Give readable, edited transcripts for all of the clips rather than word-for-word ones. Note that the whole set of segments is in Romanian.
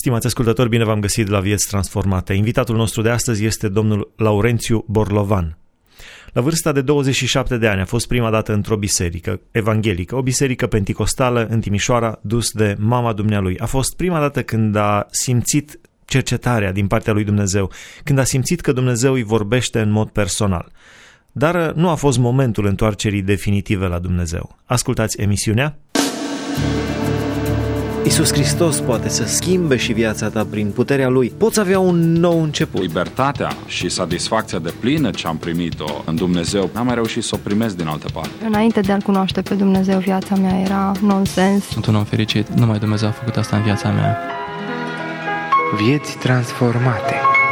Stimați ascultători, bine v-am găsit la Vieți Transformate. Invitatul nostru de astăzi este domnul Laurențiu Borlovan. La vârsta de 27 de ani a fost prima dată într-o biserică evanghelică, o biserică penticostală în Timișoara, dus de mama dumnealui. A fost prima dată când a simțit cercetarea din partea lui Dumnezeu, când a simțit că Dumnezeu îi vorbește în mod personal. Dar nu a fost momentul întoarcerii definitive la Dumnezeu. Ascultați emisiunea. Iisus Hristos poate să schimbe și viața ta prin puterea Lui. Poți avea un nou început. Libertatea și satisfacția deplină ce am primit-o în Dumnezeu, n-am mai reușit să o primesc din altă parte. Înainte de a-L cunoaște pe Dumnezeu, viața mea era nonsens. Sunt un om fericit, numai Dumnezeu a făcut asta în viața mea. Vieți transformate.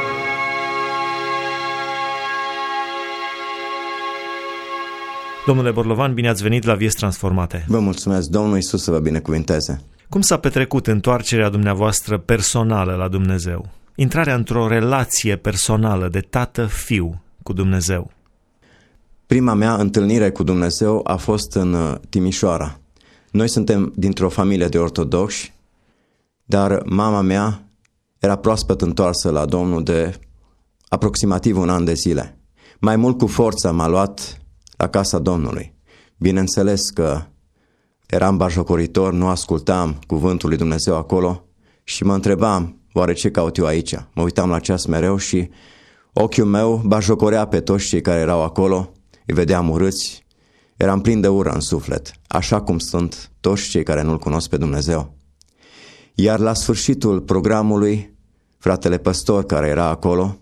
Domnule Borlovan, bine ați venit la Vieți Transformate. Vă mulțumesc, Domnul Iisus să vă binecuvinteze. Cum s-a petrecut întoarcerea dumneavoastră personală la Dumnezeu? Intrarea într-o relație personală de tată-fiu cu Dumnezeu. Prima mea întâlnire cu Dumnezeu a fost în Timișoara. Noi suntem dintr-o familie de ortodoxi, dar mama mea era proaspăt întoarsă la Domnul de aproximativ un an de zile. Mai mult cu forța m-a luat la casa Domnului. Bineînțeles că eram batjocoritor, nu ascultam cuvântul lui Dumnezeu acolo și mă întrebam, oare ce caut eu aici? Mă uitam la ceas mereu și ochiul meu batjocorea pe toți cei care erau acolo, îi vedeam urâți, eram plin de ură în suflet, așa cum sunt toți cei care nu-L cunosc pe Dumnezeu. Iar la sfârșitul programului, fratele păstor care era acolo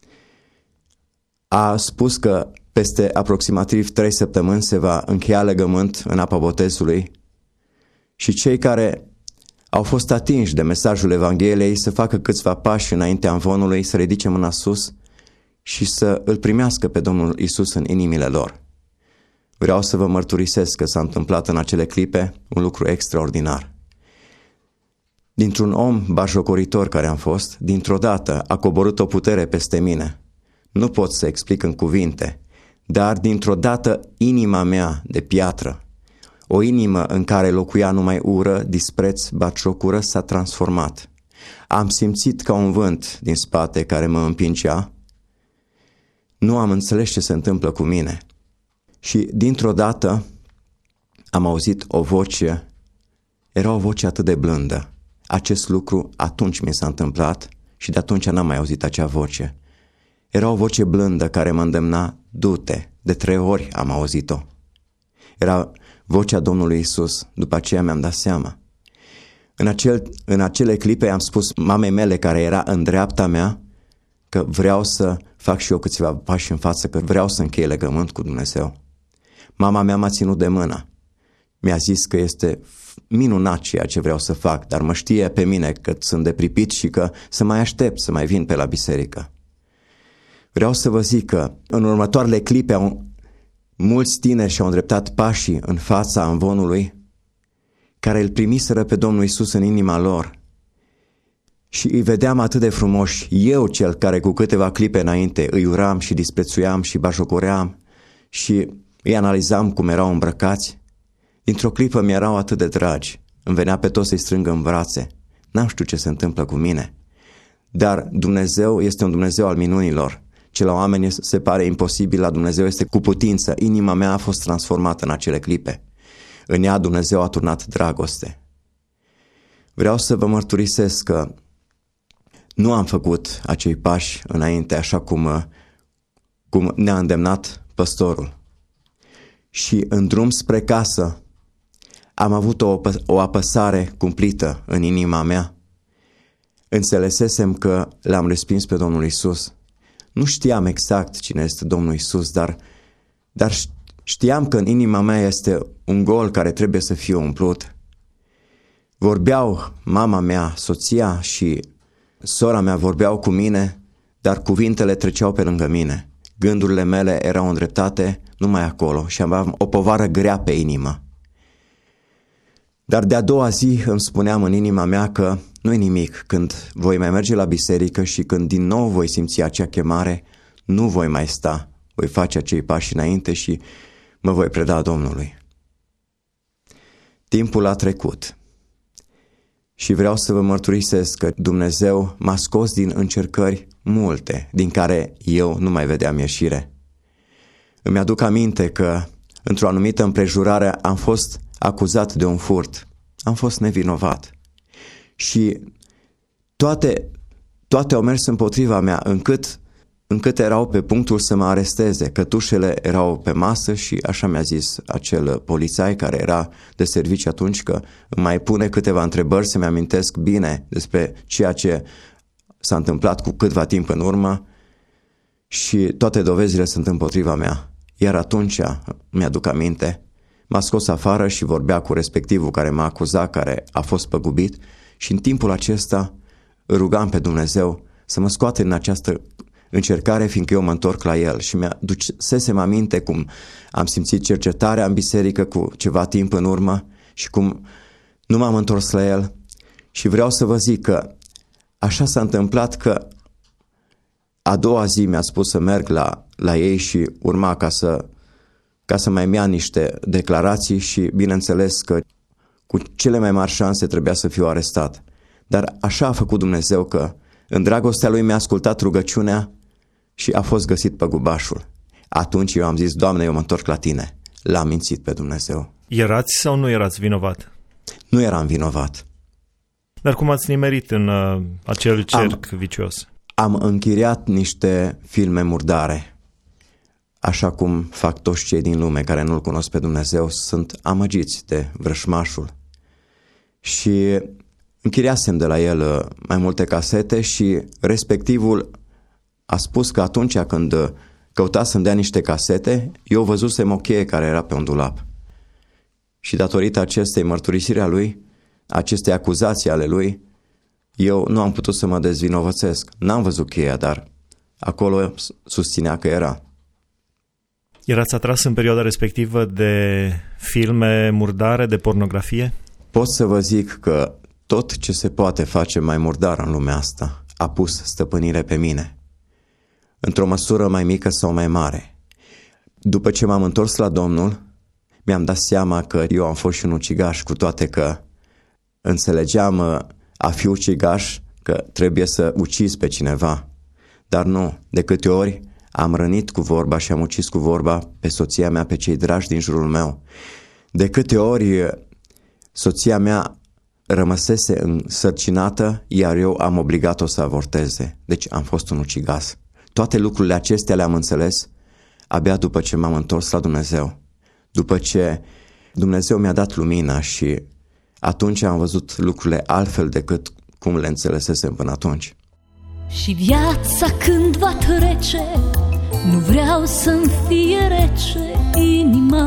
a spus că peste aproximativ 3 săptămâni se va încheia legământ în apa botezului și cei care au fost atinși de mesajul Evangheliei să facă câțiva pași înaintea amvonului, să ridice mâna sus și să îl primească pe Domnul Iisus în inimile lor. Vreau să vă mărturisesc că s-a întâmplat în acele clipe un lucru extraordinar. Dintr-un om batjocoritor care am fost, dintr-o dată a coborât o putere peste mine. Nu pot să explic în cuvinte, dar dintr-o dată inima mea de piatră, o inimă în care locuia numai ură, dispreț, batjocură, s-a transformat. Am simțit ca un vânt din spate care mă împingea. Nu am înțeles ce se întâmplă cu mine. Și dintr-o dată am auzit o voce, era o voce atât de blândă. Acest lucru atunci mi s-a întâmplat și de atunci n-am mai auzit acea voce. Era o voce blândă care mă îndemna, du-te, de 3 ori am auzit-o. Era vocea Domnului Iisus, după aceea mi-am dat seama. În acele clipe am spus mamei mele care era în dreapta mea că vreau să fac și eu câțiva pași în față, că vreau să închei legământ cu Dumnezeu. Mama mea m-a ținut de mână. Mi-a zis că este minunat ceea ce vreau să fac, dar mă știe pe mine că sunt depripit și că să mai aștept să mai vin pe la biserică. Vreau să vă zic că în următoarele clipe mulți tineri și-au îndreptat pașii în fața amvonului care îl primiseră pe Domnul Iisus în inima lor și îi vedeam atât de frumoși, eu cel care cu câteva clipe înainte îi uram și disprețuiam și batjocoream și îi analizam cum erau îmbrăcați. Dintr-o clipă mi-erau atât de dragi, îmi venea pe toți să-i strâng în brațe. N-am știut ce se întâmplă cu mine, dar Dumnezeu este un Dumnezeu al minunilor. Ce la oameni se pare imposibil, la Dumnezeu este cu putință. Inima mea a fost transformată în acele clipe. În ea Dumnezeu a turnat dragoste. Vreau să vă mărturisesc că nu am făcut acei pași înainte așa cum ne-a îndemnat păstorul. Și în drum spre casă am avut o apăsare cumplită în inima mea. Înțelesesem că l-am respins pe Domnul Iisus. Nu știam exact cine este Domnul Iisus, dar știam că în inima mea este un gol care trebuie să fie umplut. Vorbeau mama mea, soția și sora mea vorbeau cu mine, dar cuvintele treceau pe lângă mine. Gândurile mele erau îndreptate numai acolo și aveam o povară grea pe inimă. Dar de-a doua zi îmi spuneam în inima mea că nu-i nimic, când voi mai merge la biserică și când din nou voi simți acea chemare, nu voi mai sta, voi face acei pași înainte și mă voi preda Domnului. Timpul a trecut Și vreau să vă mărturisesc că Dumnezeu m-a scos din încercări multe, din care eu nu mai vedeam ieșire. Îmi aduc aminte că într-o anumită împrejurare am fost acuzat de un furt. Am fost nevinovat. Și toate au mers împotriva mea, încât erau pe punctul să mă aresteze. Cătușele erau pe masă și așa mi-a zis acel polițai care era de serviciu atunci că îmi mai pune câteva întrebări să-mi amintesc bine despre ceea ce s-a întâmplat cu câtva timp în urmă și toate dovezile sunt împotriva mea. Iar atunci, mi-aduc aminte, m-a scos afară și vorbea cu respectivul care m-a acuzat, care a fost păgubit și în timpul acesta îl rugam pe Dumnezeu să mă scoate în această încercare, fiindcă eu mă întorc la El. Și mi-aducesem aminte cum am simțit cercetarea în biserică cu ceva timp în urmă și cum nu m-am întors la El. Și vreau să vă zic că așa s-a întâmplat că a doua zi mi-a spus să merg la ei și urma ca să mai ia niște declarații și bineînțeles că cu cele mai mari șanse trebuia să fiu arestat. Dar așa a făcut Dumnezeu că în dragostea Lui mi-a ascultat rugăciunea și a fost găsit păgubașul. Atunci eu am zis, Doamne, eu mă întorc la Tine. L-am mințit pe Dumnezeu. Erați sau nu erați vinovat? Nu eram vinovat. Dar cum ați nimerit în acel cerc vicios? Am închiriat niște filme murdare. Așa cum fac toți cei din lume care nu-L cunosc pe Dumnezeu, sunt amăgiți de vrășmașul. Și închiriasem de la el mai multe casete și respectivul a spus că atunci când căuta să-mi dea niște casete, eu văzusem o cheie care era pe un dulap. Și datorită acestei mărturisiri a lui, acestei acuzații ale lui, eu nu am putut să mă dezvinovățesc. N-am văzut cheia, dar acolo susținea că era. Erați atras în perioada respectivă de filme murdare, de pornografie? Pot să vă zic că tot ce se poate face mai murdar în lumea asta a pus stăpânire pe mine, într-o măsură mai mică sau mai mare. După ce m-am întors la Domnul, mi-am dat seama că eu am fost și un ucigaș, cu toate că înțelegeam a fi ucigaș că trebuie să ucizi pe cineva. Dar nu, de câte ori am rănit cu vorba și am ucis cu vorba pe soția mea, pe cei dragi din jurul meu. De câte ori soția mea rămăsese însărcinată, iar eu am obligat-o să avorteze. Deci am fost un ucigas. Toate lucrurile acestea le-am înțeles abia după ce m-am întors la Dumnezeu. După ce Dumnezeu mi-a dat lumina și atunci am văzut lucrurile altfel decât cum le înțelesesem până atunci. Și viața când va trece, nu vreau să-mi fie rece inima,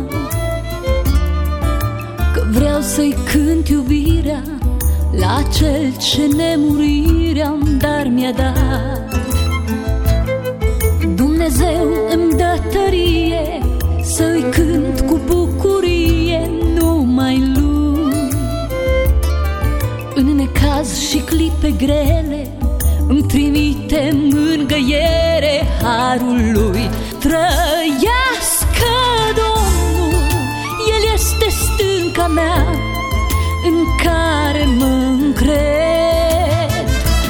că vreau să-i cânt iubirea la cel ce nemurirea-mi dar mi-a dat. Dumnezeu îmi dă tărie să-i cânt cu bucurie numai Lui. În necaz și clipe grele îmi trimite mângâiere harul Lui. Trăiască Domnul, El este stânca mea în care mă încred.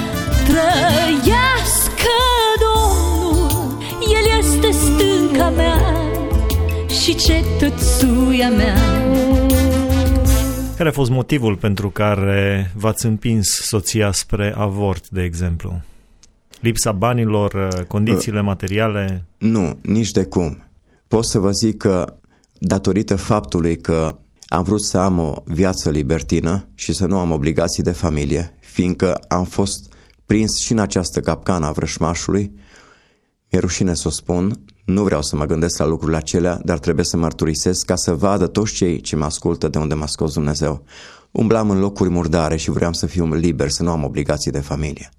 Trăiască Domnul, El este stânca mea și cetățuia mea. Care a fost motivul pentru care v-ați împins soția spre avort, de exemplu? Lipsa banilor, condițiile materiale? Nu, nici de cum. Pot să vă zic că datorită faptului că am vrut să am o viață libertină și să nu am obligații de familie, fiindcă am fost prins și în această capcană a vrășmașului, mi-e rușine să o spun, nu vreau să mă gândesc la lucrurile acelea, dar trebuie să mărturisesc ca să vadă toți cei ce mă ascultă de unde m-a scos Dumnezeu. Umblam în locuri murdare și vreau să fiu liber, să nu am obligații de familie.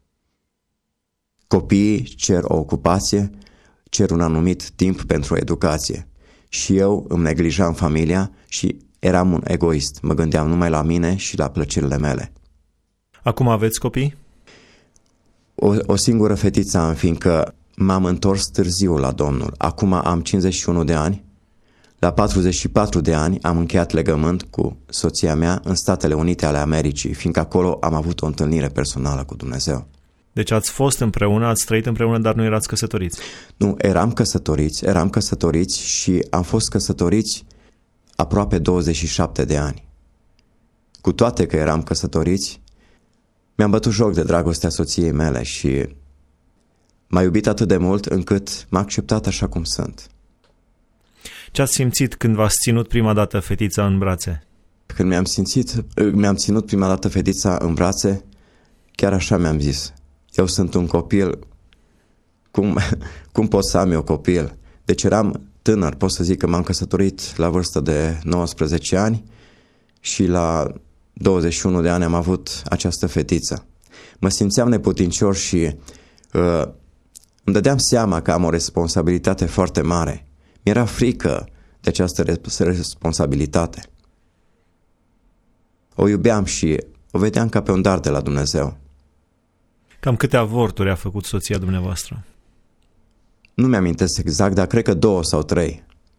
Copiii cer o ocupație, cer un anumit timp pentru educație. Și eu îmi neglijam familia și eram un egoist. Mă gândeam numai la mine și la plăcerile mele. Acum aveți copii? O singură fetiță am, fiindcă m-am întors târziu la Domnul. Acum am 51 de ani. La 44 de ani am încheiat legământ cu soția mea în Statele Unite ale Americii, fiindcă acolo am avut o întâlnire personală cu Dumnezeu. Deci ați fost împreună, ați trăit împreună, dar nu erați căsătoriți. Nu, eram căsătoriți și am fost căsătoriți aproape 27 de ani. Cu toate că eram căsătoriți, mi-am bătut joc de dragostea soției mele și m-a iubit atât de mult încât m-a acceptat așa cum sunt. Ce ați simțit când v-ați ținut prima dată fetița în brațe? Când mi-am ținut prima dată fetița în brațe, chiar așa mi-am zis. Eu sunt un copil, cum pot să am eu copil? Deci eram tânăr, pot să zic că m-am căsătorit la vârstă de 19 ani și la 21 de ani am avut această fetiță. Mă simțeam neputincios și îmi dădeam seama că am o responsabilitate foarte mare. Mi-era frică de această responsabilitate. O iubeam și o vedeam ca pe un dar de la Dumnezeu. Cam câte avorturi a făcut soția dumneavoastră? Nu mi-amintesc exact, dar cred că 2 sau 3.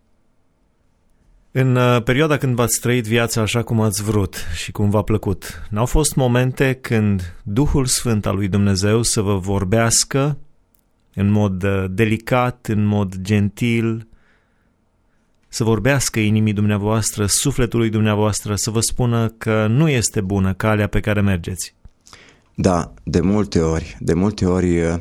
În perioada când v-ați trăit viața așa cum ați vrut și cum v-a plăcut, n-au fost momente când Duhul Sfânt al lui Dumnezeu să vă vorbească în mod delicat, în mod gentil, să vorbească inimii dumneavoastră, sufletului dumneavoastră, să vă spună că nu este bună calea pe care mergeți? Da, de multe ori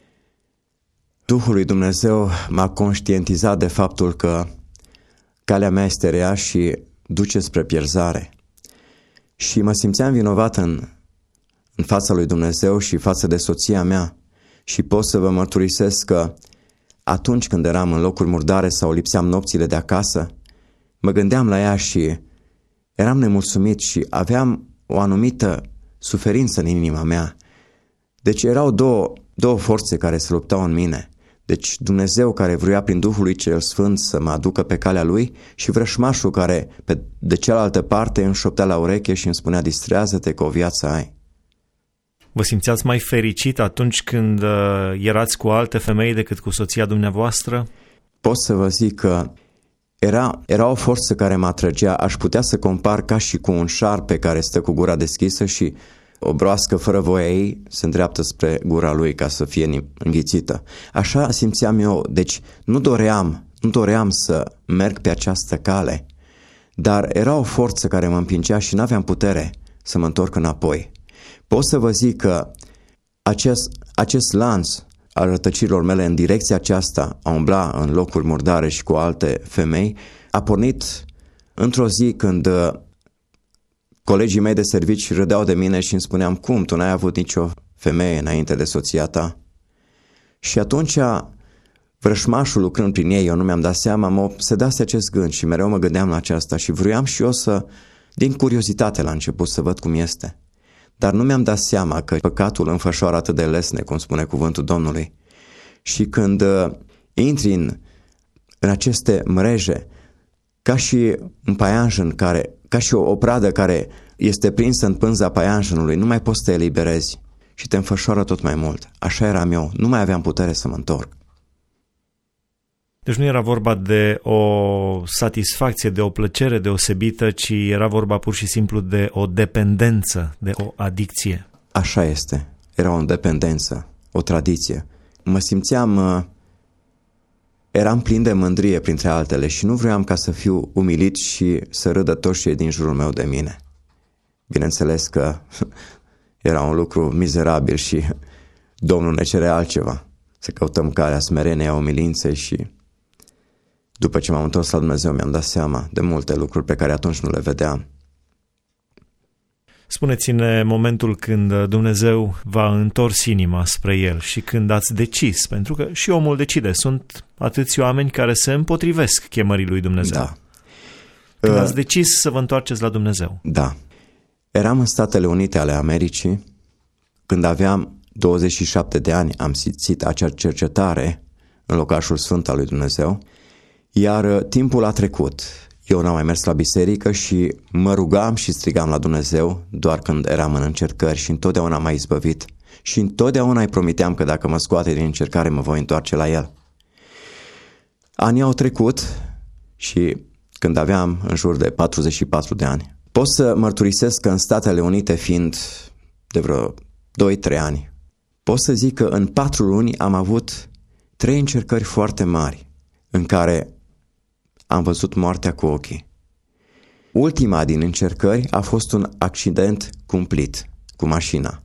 Duhul lui Dumnezeu m-a conștientizat de faptul că calea mea este rea și duce spre pierzare. Și mă simțeam vinovat în fața lui Dumnezeu și față de soția mea. Și pot să vă mărturisesc că atunci când eram în locuri murdare sau lipseam nopțile de acasă, mă gândeam la ea și eram nemulțumit și aveam o anumită suferință în inima mea. Deci erau două forțe care se luptau în mine. Deci Dumnezeu care vrea prin Duhul lui cel Sfânt să mă aducă pe calea Lui și vrășmașul care de cealaltă parte îmi șoptea la ureche și îmi spunea: distrează-te că o viață ai. Vă simțeați mai fericit atunci când erați cu alte femei decât cu soția dumneavoastră? Pot să vă zic că era o forță care mă atrăgea. Aș putea să compar ca și cu un șarpe care stă cu gura deschisă și o broască fără voia ei se îndreaptă spre gura lui ca să fie înghițită. Așa simțeam eu. Deci nu doream să merg pe această cale, dar era o forță care mă împingea și n-aveam putere să mă întorc înapoi. Pot să vă zic că acest lanț al rătăcirilor mele în direcția aceasta, a umbla în locuri murdare și cu alte femei, a pornit într-o zi când colegii mei de servici râdeau de mine și îmi spuneam: cum, tu n-ai avut nicio femeie înainte de soția ta? Și atunci vrășmașul lucrând prin ei, eu nu mi-am dat seama, mă obsedase acest gând și mereu mă gândeam la aceasta și vroiam și eu din curiozitate la început, să văd cum este. Dar nu mi-am dat seama că păcatul înfășoară atât de lesne, cum spune cuvântul Domnului. Și când intri în aceste mreje, ca și un paianjen ca și o pradă care este prinsă în pânza paianjenului, nu mai poți să te eliberezi și te înfășoară tot mai mult. Așa eram eu, nu mai aveam putere să mă întorc. Deci nu era vorba de o satisfacție, de o plăcere deosebită, ci era vorba pur și simplu de o dependență, de o adicție. Așa este. Era o dependență, o tradiție. Mă simțeam... Eram plin de mândrie printre altele și nu vreau ca să fiu umilit și să râdă toți cei din jurul meu de mine. Bineînțeles că era un lucru mizerabil și Domnul ne cere altceva. Să căutăm calea smereniei, a umilinței și după ce m-am întors la Dumnezeu mi-am dat seama de multe lucruri pe care atunci nu le vedeam. Spuneți-ne momentul când Dumnezeu v-a întors inima spre El și când ați decis, pentru că și omul decide, sunt atâți oameni care se împotrivesc chemării lui Dumnezeu. Da. Când ați decis să vă întoarceți la Dumnezeu. Da. Eram în Statele Unite ale Americii, când aveam 27 de ani, am simțit acea cercetare în locașul sfânt al lui Dumnezeu, iar timpul a trecut. Eu n-am mai mers la biserică și mă rugam și strigam la Dumnezeu doar când eram în încercări și întotdeauna m-a izbăvit. Și întotdeauna îi promiteam că dacă mă scoate din încercare mă voi întoarce la El. Anii au trecut și când aveam în jur de 44 de ani. Pot să mărturisesc că în Statele Unite, fiind de vreo 2-3 ani, pot să zic că în 4 luni am avut 3 încercări foarte mari în care am văzut moartea cu ochii. Ultima din încercări a fost un accident cumplit cu mașina.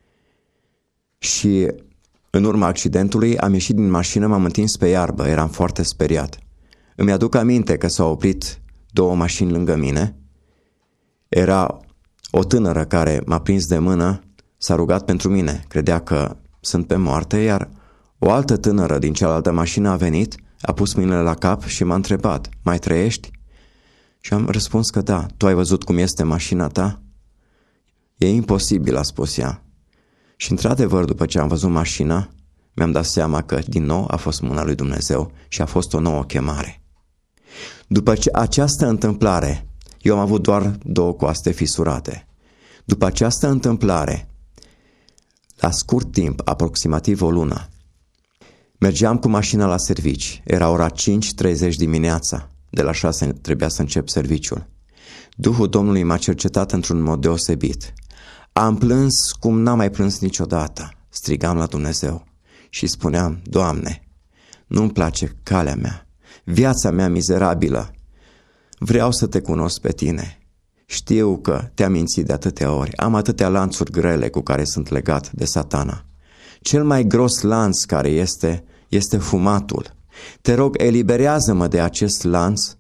Și în urma accidentului am ieșit din mașină, m-am întins pe iarbă, eram foarte speriat. Îmi aduc aminte că s-au oprit 2 mașini lângă mine. Era o tânără care m-a prins de mână, s-a rugat pentru mine, credea că sunt pe moarte, iar o altă tânără din cealaltă mașină a venit, a pus mâinile la cap și m-a întrebat: mai trăiești? Și am răspuns că da. Tu ai văzut cum este mașina ta? E imposibil, a spus ea. Și într-adevăr, după ce am văzut mașina, mi-am dat seama că din nou a fost mâna lui Dumnezeu și a fost o nouă chemare. După această întâmplare, eu am avut doar 2 coaste fisurate. După această întâmplare, la scurt timp, aproximativ o lună, mergeam cu mașina la servici. Era ora 5:30 dimineața. De la 6 trebuia să încep serviciul. Duhul Domnului m-a cercetat într-un mod deosebit. Am plâns cum n-am mai plâns niciodată. Strigam la Dumnezeu și spuneam: Doamne, nu-mi place calea mea, viața mea mizerabilă. Vreau să te cunosc pe tine. Știu că te-am mințit de atâtea ori. Am atâtea lanțuri grele cu care sunt legat de Satana. Cel mai gros lanț care este fumatul. Te rog, eliberează-mă de acest lanț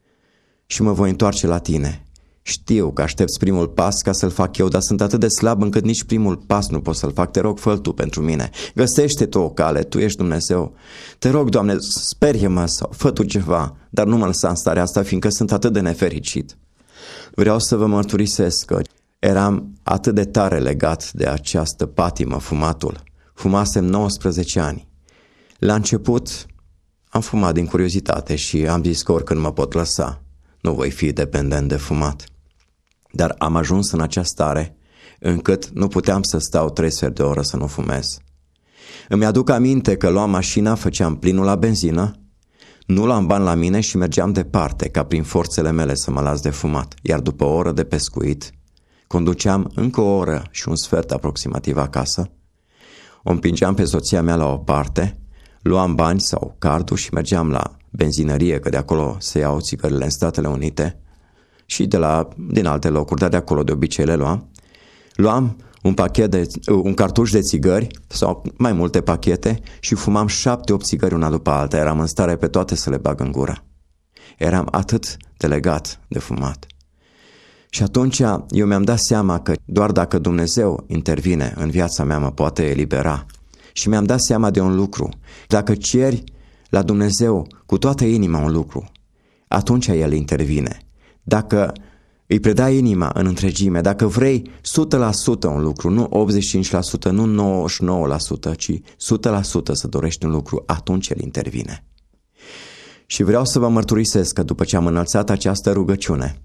și mă voi întoarce la tine. Știu că aștepți primul pas ca să-l fac eu, dar sunt atât de slab încât nici primul pas nu pot să-l fac. Te rog, fă-l tu pentru mine. Găsește tu o cale, tu ești Dumnezeu. Te rog, Doamne, sperie-mă sau fă tu ceva, dar nu mă lăsa în starea asta, fiindcă sunt atât de nefericit. Vreau să vă mărturisesc că eram atât de tare legat de această patimă, fumatul. Fumasem 19 ani. La început am fumat din curiozitate și am zis că oricând mă pot lăsa, nu voi fi dependent de fumat. Dar am ajuns în această stare încât nu puteam să stau 3 sferturi de oră să nu fumez. Îmi aduc aminte că luam mașina, făceam plinul la benzină, nu luam bani la mine și mergeam departe ca prin forțele mele să mă las de fumat. Iar după o oră de pescuit, conduceam încă o oră și un sfert aproximativ acasă, o împingeam pe soția mea la o parte, luam bani sau cardul și mergeam la benzinărie, că de acolo se iau țigările în Statele Unite și din alte locuri, dar de acolo de obicei le luam. Luam un cartuș de țigări sau mai multe pachete și fumam 7-8 țigări una după alta. Eram în stare pe toate să le bag în gură. Eram atât de legat de fumat. Și atunci eu mi-am dat seama că doar dacă Dumnezeu intervine în viața mea mă poate elibera. Și mi-am dat seama de un lucru. Dacă ceri la Dumnezeu cu toată inima un lucru, atunci El intervine. Dacă îi predai inima în întregime, dacă vrei 100% un lucru, nu 85%, nu 99%, ci 100% să dorești un lucru, atunci El intervine. Și vreau să vă mărturisesc că după ce am înălțat această rugăciune,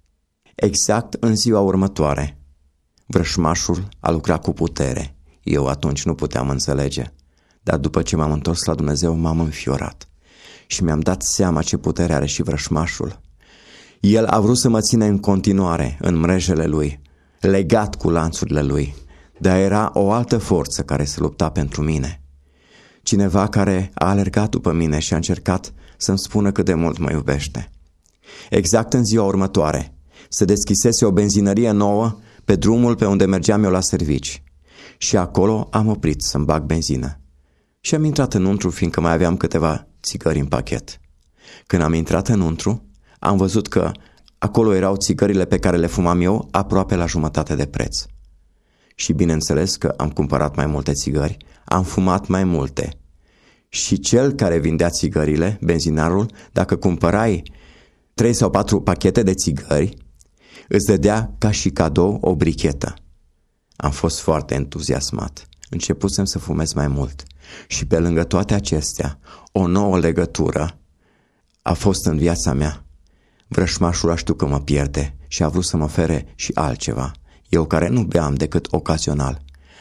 exact în ziua următoare, vrășmașul a lucrat cu putere. Eu atunci nu puteam înțelege, dar după ce m-am întors la Dumnezeu m-am înfiorat și mi-am dat seama ce putere are și vrășmașul. El a vrut să mă ține în continuare în mrejele lui, legat cu lanțurile lui, dar era o altă forță care se lupta pentru mine. Cineva care a alergat după mine și a încercat să-mi spună cât de mult mă iubește. Exact în ziua următoare se deschisese o benzinărie nouă pe drumul pe unde mergeam eu la servici și acolo am oprit să-mi bag benzină. Și am intrat înăuntru, fiindcă mai aveam câteva țigări în pachet. Când am intrat înăuntru, am văzut că acolo erau țigările pe care le fumam eu aproape la jumătate de preț. Și bineînțeles că am cumpărat mai multe țigări, am fumat mai multe. Și cel care vindea țigările, benzinarul, dacă cumpărai 3 sau 4 pachete de țigări, îți dădea ca și cadou o brichetă. Am fost foarte entuziasmat. Începusem să fumez mai mult. Și pe lângă toate acestea, o nouă legătură a fost în viața mea. Vrășmașul a știut că mă pierde și a vrut să mă ofere și altceva. Eu care nu beam decât ocazional.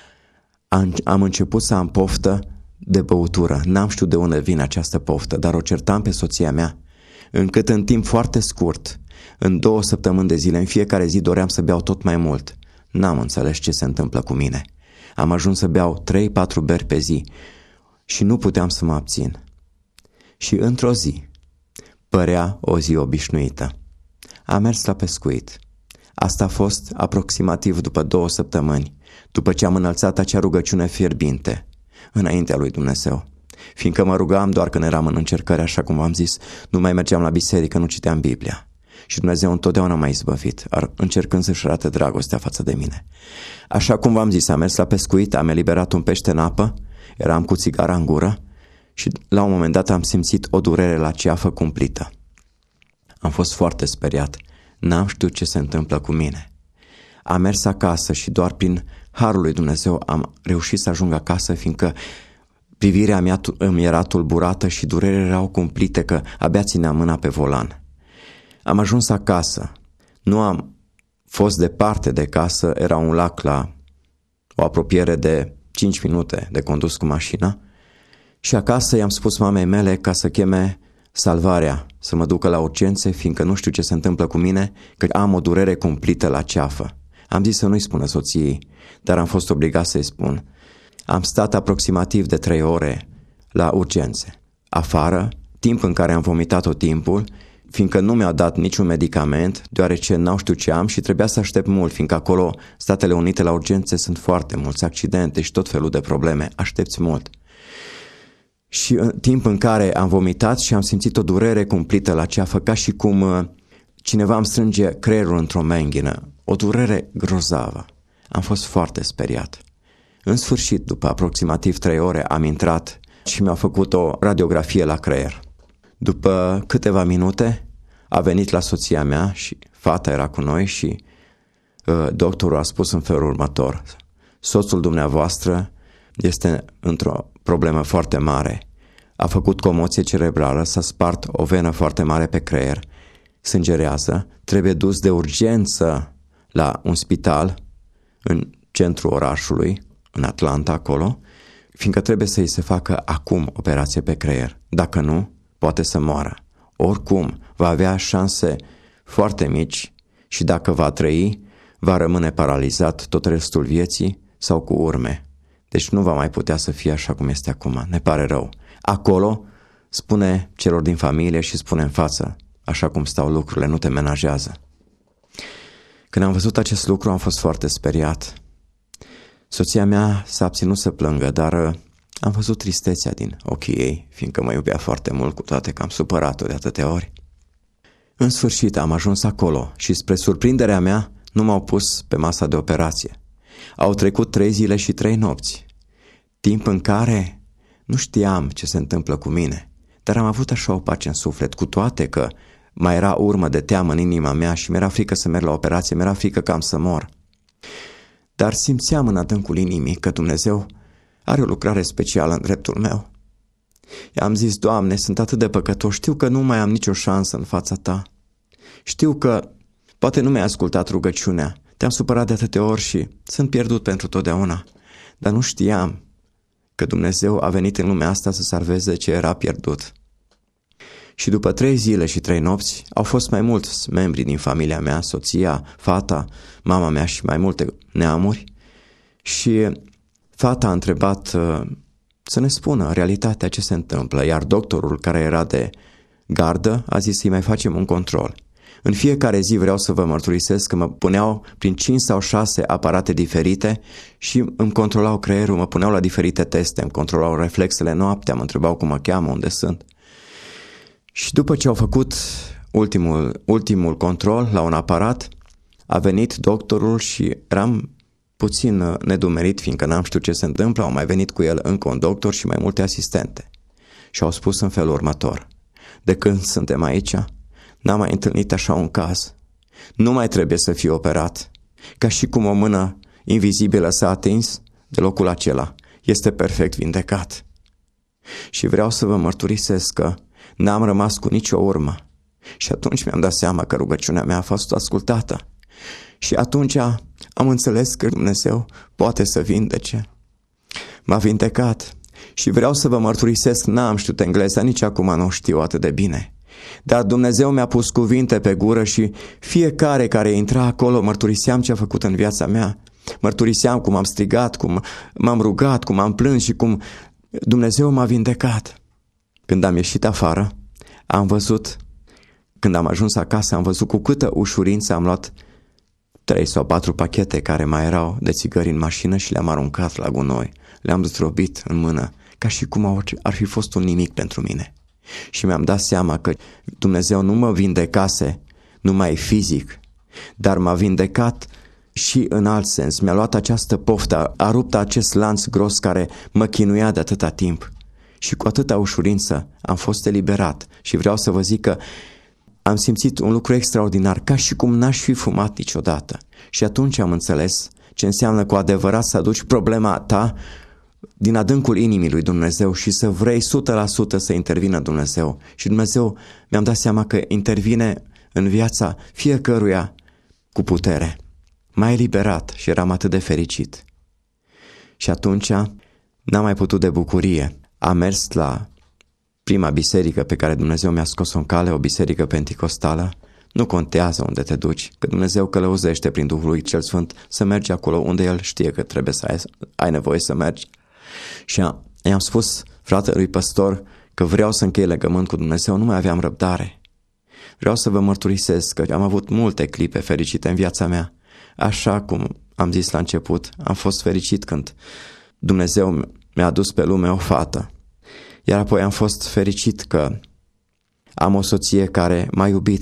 Am început să am poftă de băutură. N-am știut de unde vine această poftă, dar o certam pe soția mea încât în timp foarte scurt, în 2 săptămâni de zile, în fiecare zi doream să beau tot mai mult. N-am înțeles ce se întâmplă cu mine. Am ajuns să beau 3-4 beri pe zi și nu puteam să mă abțin. Și într-o zi, părea o zi obișnuită. Am mers la pescuit. Asta a fost aproximativ după 2 săptămâni, după ce am înălțat acea rugăciune fierbinte înaintea lui Dumnezeu. Fiindcă mă rugam doar când eram în încercări, așa cum v-am zis, nu mai mergeam la biserică, nu citeam Biblia. Și Dumnezeu întotdeauna m-a izbăvit, încercând să-și arate dragostea față de mine. Așa cum v-am zis, am mers la pescuit, am eliberat un pește în apă, eram cu țigara în gură și la un moment dat am simțit o durere la ceafă cumplită. Am fost foarte speriat, n-am știut ce se întâmplă cu mine. Am mers acasă și doar prin harul lui Dumnezeu am reușit să ajung acasă, fiindcă privirea mea îmi era tulburată și durerile erau cumplite că abia țineam mâna pe volan. Am ajuns acasă, nu am fost departe de casă, era un lac la o apropiere de 5 minute de condus cu mașina și acasă i-am spus mamei mele ca să cheme salvarea, să mă ducă la urgențe, fiindcă nu știu ce se întâmplă cu mine, că am o durere cumplită la ceafă. Am zis să nu-i spună soției, dar am fost obligat să-i spun. Am stat aproximativ de 3 ore la urgențe. Afară, timp în care am vomitat tot timpul, fiindcă nu mi-au dat niciun medicament, deoarece n-au știut ce am și trebuia să aștept mult, fiindcă acolo, Statele Unite, la urgențe sunt foarte mulți accidente și tot felul de probleme, aștepți mult. Și în timp în care am vomitat și am simțit o durere cumplită la ceafă, ca și cum cineva îmi strânge creierul într-o menghină, o durere grozavă. Am fost foarte speriat. În sfârșit, după aproximativ 3 ore, am intrat și mi-au făcut o radiografie la creier. După câteva minute a venit la soția mea și fata era cu noi și doctorul a spus în felul următor: soțul dumneavoastră este într-o problemă foarte mare. A făcut comoție cerebrală, s-a spart o venă foarte mare pe creier, sângerează, trebuie dus de urgență la un spital în centrul orașului, în Atlanta, acolo, fiindcă trebuie să-i se facă acum operație pe creier. Dacă nu, poate să moară. Oricum, va avea șanse foarte mici și dacă va trăi, va rămâne paralizat tot restul vieții sau cu urme. Deci nu va mai putea să fie așa cum este acum. Ne pare rău. Acolo spune celor din familie și spune în față: așa cum stau lucrurile, nu te menajează. Când am văzut acest lucru, am fost foarte speriat. Soția mea s-a abținut să plângă, dar am văzut tristețea din ochii ei, fiindcă mă iubea foarte mult, cu toate că am supărat-o de atâtea ori. În sfârșit am ajuns acolo și, spre surprinderea mea, nu m-au pus pe masa de operație. Au trecut 3 zile și 3 nopți, timp în care nu știam ce se întâmplă cu mine, dar am avut așa o pace în suflet, cu toate că mai era urmă de teamă în inima mea și mi-era frică să merg la operație, mi-era frică că am să mor. Dar simțeam în adâncul inimii că Dumnezeu are o lucrare specială în dreptul meu. I-am zis: Doamne, sunt atât de păcătos, știu că nu mai am nicio șansă în fața Ta. Știu că poate nu mi-ai ascultat rugăciunea, te-am supărat de atâtea ori și sunt pierdut pentru totdeauna. Dar nu știam că Dumnezeu a venit în lumea asta să salveze ce era pierdut. Și după 3 zile și 3 nopți au fost mai mulți membri din familia mea, soția, fata, mama mea și mai multe neamuri. Și fata a întrebat să ne spună realitatea ce se întâmplă, iar doctorul, care era de gardă, a zis să-i mai facem un control. În fiecare zi vreau să vă mărturisesc că mă puneau prin 5 sau 6 aparate diferite și îmi controlau creierul, mă puneau la diferite teste, îmi controlau reflexele noaptea, mă întrebau cum mă cheamă, unde sunt. Și după ce au făcut ultimul control la un aparat, a venit doctorul și eram puțin nedumerit, fiindcă n-am știut ce se întâmplă. Au mai venit cu el încă un doctor și mai multe asistente. Și au spus în felul următor: de când suntem aici, n-am mai întâlnit așa un caz. Nu mai trebuie să fie operat. Ca și cum o mână invizibilă s-a atins de locul acela. Este perfect vindecat. Și vreau să vă mărturisesc că n-am rămas cu nicio urmă. Și atunci mi-am dat seama că rugăciunea mea a fost ascultată. Și atunci am înțeles că Dumnezeu poate să vindece. M-a vindecat și vreau să vă mărturisesc, n-am știut engleza, nici acum nu știu atât de bine. Dar Dumnezeu mi-a pus cuvinte pe gură și fiecare care intra acolo mărturiseam ce a făcut în viața mea. Mărturiseam cum am strigat, cum m-am rugat, cum am plâns și cum Dumnezeu m-a vindecat. Când am ieșit afară, când am ajuns acasă, am văzut cu câtă ușurință am luat 3 sau 4 pachete care mai erau de țigări în mașină și le-am aruncat la gunoi. Le-am zdrobit în mână, ca și cum ar fi fost un nimic pentru mine. Și mi-am dat seama că Dumnezeu nu mă vindecase numai fizic, dar m-a vindecat și în alt sens. Mi-a luat această poftă, a rupt acest lanț gros care mă chinuia de atâta timp. Și cu atâta ușurință am fost eliberat. Și vreau să vă zic că am simțit un lucru extraordinar, ca și cum n-aș fi fumat niciodată. Și atunci am înțeles ce înseamnă cu adevărat să aduci problema ta din adâncul inimii lui Dumnezeu și să vrei 100% să intervină Dumnezeu. Și Dumnezeu, mi-am dat seama că intervine în viața fiecăruia cu putere. M-a eliberat și eram atât de fericit. Și atunci n-am mai putut de bucurie. Am mers la prima biserică pe care Dumnezeu mi-a scos-o în cale, o biserică penticostală. Nu contează unde te duci, că Dumnezeu călăuzește prin Duhul lui cel Sfânt să mergi acolo unde El știe că trebuie să ai nevoie să mergi. Și i-am spus fratelui păstor că vreau să închei legământ cu Dumnezeu, nu mai aveam răbdare. Vreau să vă mărturisesc că am avut multe clipe fericite în viața mea. Așa cum am zis la început, am fost fericit când Dumnezeu mi-a adus pe lume o fată. Iar apoi am fost fericit că am o soție care m-a iubit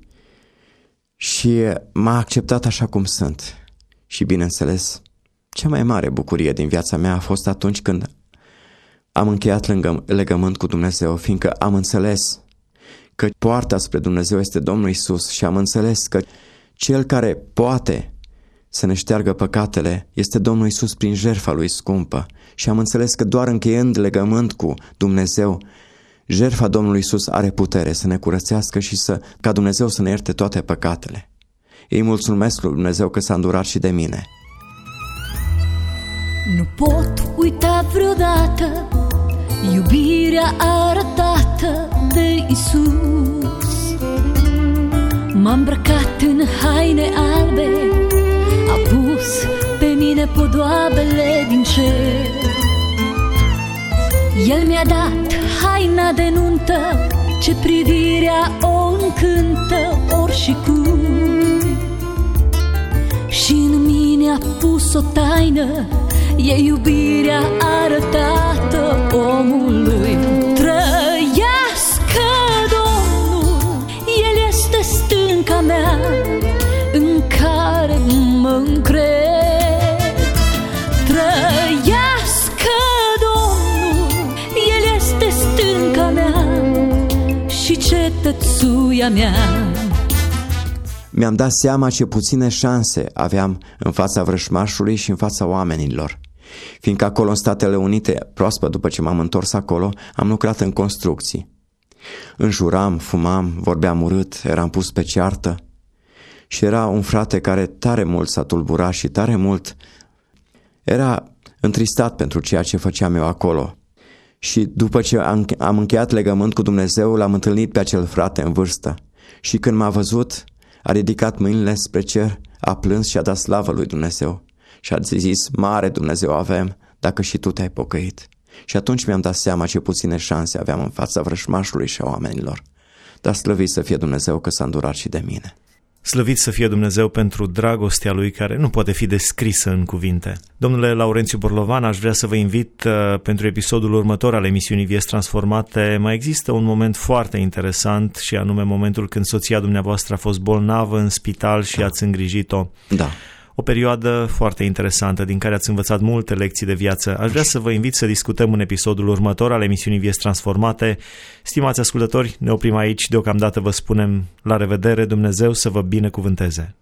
și m-a acceptat așa cum sunt. Și bineînțeles, cea mai mare bucurie din viața mea a fost atunci când am încheiat legământ cu Dumnezeu, fiindcă am înțeles că poarta spre Dumnezeu este Domnul Iisus și am înțeles că Cel care poate să ne șteargă păcatele este Domnul Iisus prin jertfa Lui scumpă. Și am înțeles că doar încheiând legământ cu Dumnezeu, jertfa Domnului Iisus are putere să ne curățească și ca Dumnezeu să ne ierte toate păcatele. Îi mulțumesc lui Dumnezeu că s-a îndurat și de mine. Nu pot uita vreodată iubirea arătată de Iisus. M-a îmbrăcat în haine albe, a pus pe mine podoabele din cer. El mi-a dat haina de nuntă, ce privirea o încântă ori și cum. Și în mine a pus o taină, e iubirea arătată omului. Trăiască Domnul, El este stânca mea în care mă încred. Trăiască Domnul, El este stânca mea și cetățuia mea. Mi-am dat seama ce puține șanse aveam în fața vrășmașului și în fața oamenilor. Fiindcă acolo în Statele Unite, proaspăt după ce m-am întors acolo, am lucrat în construcții. Înjuram, fumam, vorbeam urât, eram pus pe ceartă. Și era un frate care tare mult s-a tulburat și tare mult era întristat pentru ceea ce făceam eu acolo. Și după ce am încheiat legământ cu Dumnezeu, l-am întâlnit pe acel frate în vârstă. Și când m-a văzut, a ridicat mâinile spre cer, a plâns și a dat slavă lui Dumnezeu. Și a zis, mare Dumnezeu avem, dacă și tu te-ai pocăit. Și atunci mi-am dat seama ce puține șanse aveam în fața vrășmașului și a oamenilor. Dar slăvit să fie Dumnezeu că s-a îndurat și de mine. Slăvit să fie Dumnezeu pentru dragostea Lui care nu poate fi descrisă în cuvinte. Domnule Laurențiu Borlovan, aș vrea să vă invit pentru episodul următor al emisiunii Vieți Transformate. Mai există un moment foarte interesant și anume momentul când soția dumneavoastră a fost bolnavă în spital și ați îngrijit-o. Da. O perioadă foarte interesantă din care ați învățat multe lecții de viață. Aș vrea să vă invit să discutăm în episodul următor al emisiunii Vieți Transformate. Stimați ascultători, ne oprim aici. Deocamdată vă spunem la revedere. Dumnezeu să vă binecuvânteze.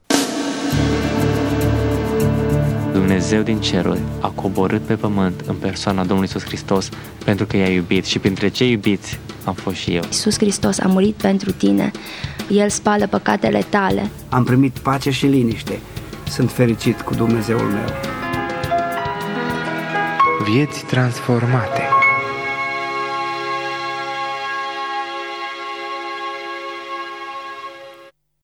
Dumnezeu din ceruri a coborât pe pământ în persoana Domnului Iisus Hristos pentru că i-a iubit și printre cei iubiți am fost și eu. Iisus Hristos a murit pentru tine. El spală păcatele tale. Am primit pace și liniște. Sunt fericit cu Dumnezeul meu. Vieți transformate.